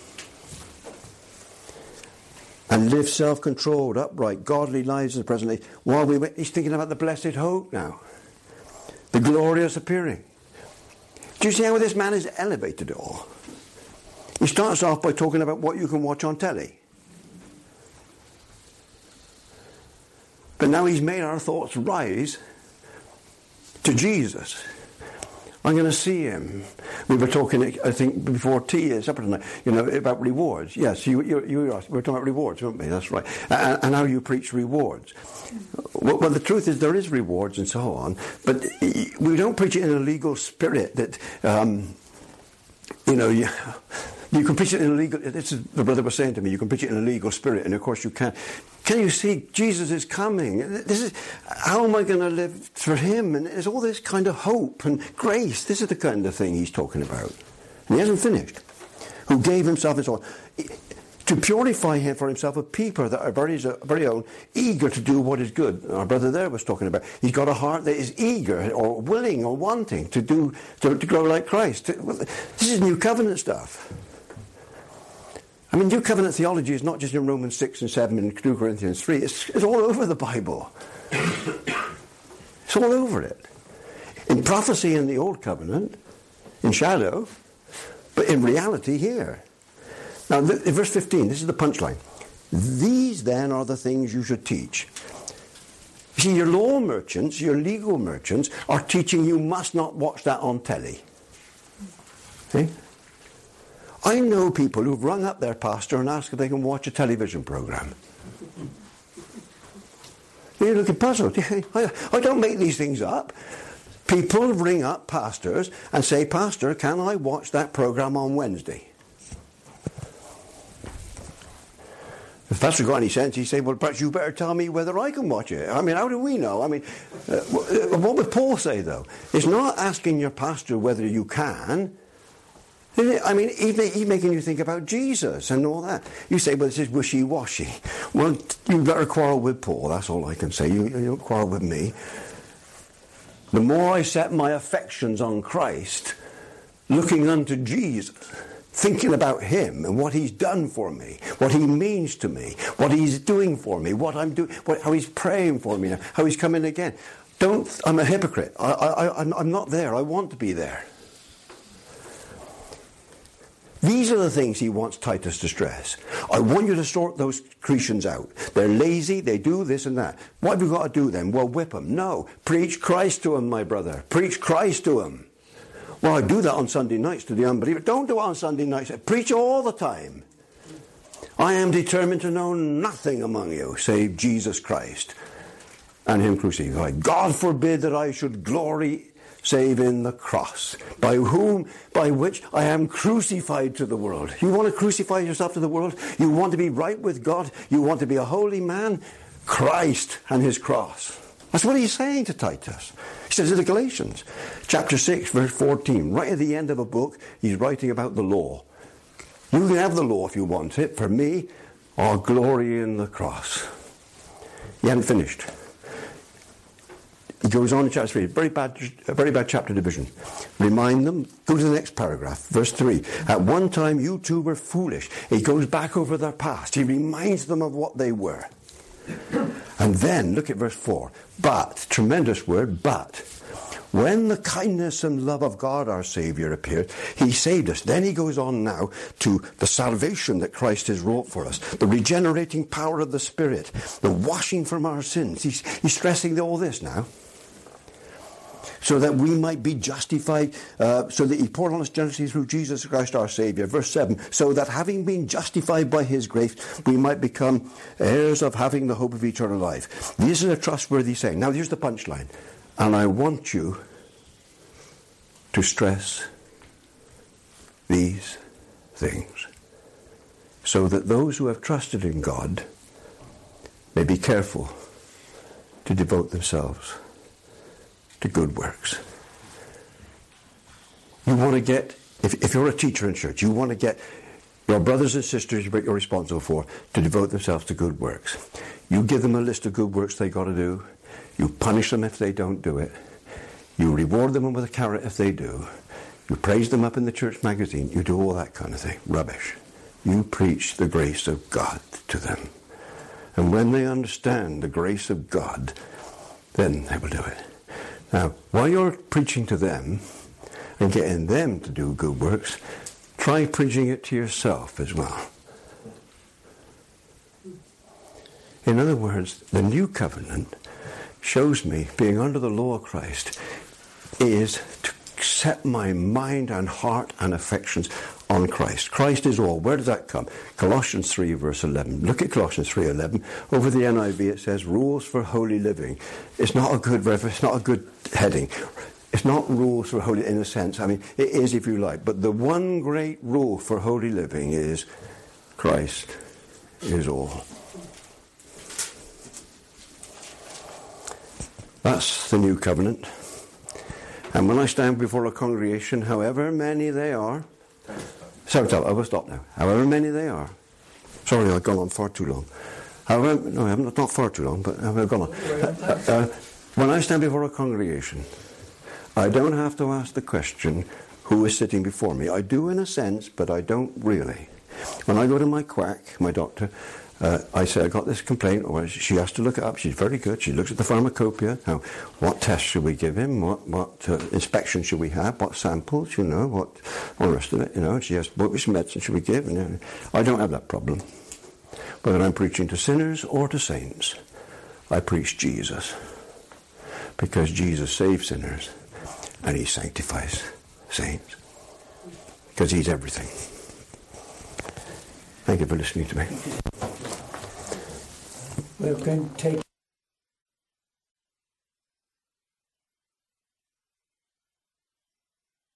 And live self-controlled, upright, godly lives in the present age. While we wait, he's thinking about the blessed hope now, the glorious appearing. Do you see how this man has elevated it all? He starts off by talking about what you can watch on telly. But now he's made our thoughts rise to Jesus. I'm going to see him. We were talking, I think, before tea, supper tonight, you know, about rewards. Yes, you, you, you asked, we were talking about rewards, weren't we? That's right. And, and how you preach rewards. Well, well, the truth is there is rewards and so on, but we don't preach it in a legal spirit that, um, you know, you, you can preach it in a legal, this is the brother was saying to me, you can preach it in a legal spirit, and of course you can't. Can you see Jesus is coming? This is, how am I going to live for him? And there's all this kind of hope and grace. This is the kind of thing he's talking about. And he hasn't finished. Who gave himself and so on. To purify him for himself a people that are very, very own, eager to do what is good. Our brother there was talking about. He's got a heart that is eager or willing or wanting to do, to, to grow like Christ. This is New Covenant stuff. I mean, New Covenant theology is not just in Romans six and seven and two Corinthians three. It's, it's all over the Bible. It's all over it. In prophecy in the Old Covenant, in shadow, but in reality here. Now, in verse fifteen, this is the punchline. These then are the things you should teach. See, your law merchants, your legal merchants, are teaching you must not watch that on telly. See? I know people who've rung up their pastor and asked if they can watch a television program. You're looking puzzled. I, I don't make these things up. People ring up pastors and say, Pastor, can I watch that program on Wednesday? If the pastor got any sense, he'd say, well, perhaps you better tell me whether I can watch it. I mean, how do we know? I mean, uh, what would Paul say, though? It's not asking your pastor whether you can. I mean, he's making you think about Jesus and all that. You say, well, this is wishy-washy. Well, you better quarrel with Paul, that's all I can say. You, you don't quarrel with me. The more I set my affections on Christ, looking unto Jesus, thinking about him and what he's done for me, what he means to me, what he's doing for me, what I'm doing, what, how he's praying for me, how he's coming again. Don't, I'm a hypocrite. I, I, I'm, I'm not there. I want to be there. These are the things he wants Titus to stress. I want you to sort those Cretans out. They're lazy, they do this and that. What have you got to do then? Well, whip them. No. Preach Christ to them, my brother. Preach Christ to them. Well, I do that on Sunday nights to the unbeliever. Don't do it on Sunday nights. Preach all the time. I am determined to know nothing among you save Jesus Christ and him crucified. God forbid that I should glory save in the cross, by whom, by which I am crucified to the world. You want to crucify yourself to the world? You want to be right with God? You want to be a holy man? Christ and his cross. That's what he's saying to Titus. He says in the Galatians, chapter six, verse fourteen, right at the end of a book, he's writing about the law. You can have the law if you want it. For me, our glory in the cross. He hadn't finished. He goes on in chapter three, very bad, very bad chapter division. Remind them, go to the next paragraph, verse three. At one time you two were foolish. He goes back over their past. He reminds them of what they were. And then, look at verse four. But, tremendous word, but, when the kindness and love of God our Saviour appeared, he saved us. Then he goes on now to the salvation that Christ has wrought for us, the regenerating power of the Spirit, the washing from our sins. He's, he's stressing all this now. So that we might be justified, uh, so that he poured on us generously through Jesus Christ our Saviour. Verse seven, so that having been justified by his grace, we might become heirs of having the hope of eternal life. This is a trustworthy saying. Now here's the punchline. And I want you to stress these things, so that those who have trusted in God may be careful to devote themselves to good works. You want to get, if, if you're a teacher in church, you want to get your brothers and sisters you're responsible for to devote themselves to good works. You give them a list of good works they got to do. You punish them if they don't do it. You reward them with a carrot if they do. You praise them up in the church magazine. You do all that kind of thing. Rubbish. You preach the grace of God to them. And when they understand the grace of God, then they will do it. Now, while you're preaching to them and getting them to do good works, try preaching it to yourself as well. In other words, the new covenant shows me being under the law of Christ is to set my mind and heart and affections on Christ. Christ is all. Where does that come? Colossians three verse eleven. Look at Colossians three eleven. Over the N I V it says rules for holy living. It's not a good it's not a good heading. It's not rules for holy in a sense. I mean, it is if you like. But the one great rule for holy living is Christ is all. That's the new covenant. And when I stand before a congregation, however many they are, sorry, I will stop now. However many they are. Sorry, I've gone on far too long. However, no, I'm not, not far too long, but I've gone on. Uh, uh, when I stand before a congregation, I don't have to ask the question, who is sitting before me? I do in a sense, but I don't really. When I go to my quack, my doctor, Uh, I say, I got this complaint, or she has to look it up. She's very good. She looks at the pharmacopoeia. Now, what tests should we give him? What what uh, inspection should we have? What samples, you know, what, all the rest of it, you know. She has, what which medicine should we give? And, uh, I don't have that problem. Whether I'm preaching to sinners or to saints, I preach Jesus. Because Jesus saves sinners, and he sanctifies saints. Because he's everything. Thank you for listening to me. We're going to take